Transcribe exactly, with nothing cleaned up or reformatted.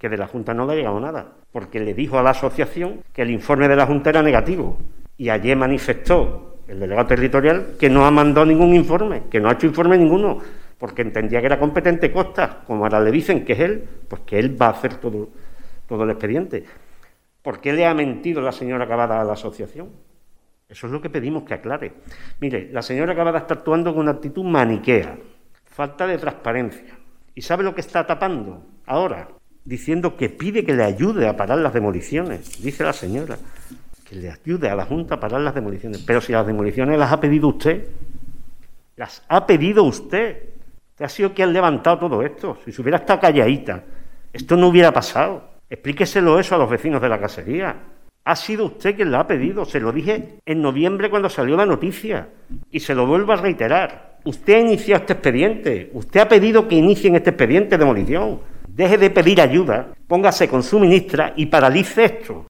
que de la Junta no le ha llegado nada, porque le dijo a la asociación que el informe de la Junta era negativo, y ayer manifestó el delegado territorial que no ha mandado ningún informe, que no ha hecho informe ninguno, porque entendía que era competente Costa, como ahora le dicen que es él, pues que él va a hacer todo, todo el expediente. ¿Por qué le ha mentido la señora Cavada a la asociación? Eso es lo que pedimos que aclare. Mire, la señora Cavada está actuando con una actitud maniquea, falta de transparencia. ¿Y sabe lo que está tapando ahora? Diciendo que pide que le ayude a parar las demoliciones, dice la señora, que le ayude a la Junta a parar las demoliciones. Pero si las demoliciones las ha pedido usted, las ha pedido usted. Usted ha sido quien ha levantado todo esto. Si se hubiera estado calladita, esto no hubiera pasado. Explíqueselo eso a los vecinos de la casería. Ha sido usted quien la ha pedido. Se lo dije en noviembre cuando salió la noticia. Y se lo vuelvo a reiterar. Usted ha iniciado este expediente. Usted ha pedido que inicien este expediente de demolición. Deje de pedir ayuda, póngase con su ministra y paralice esto.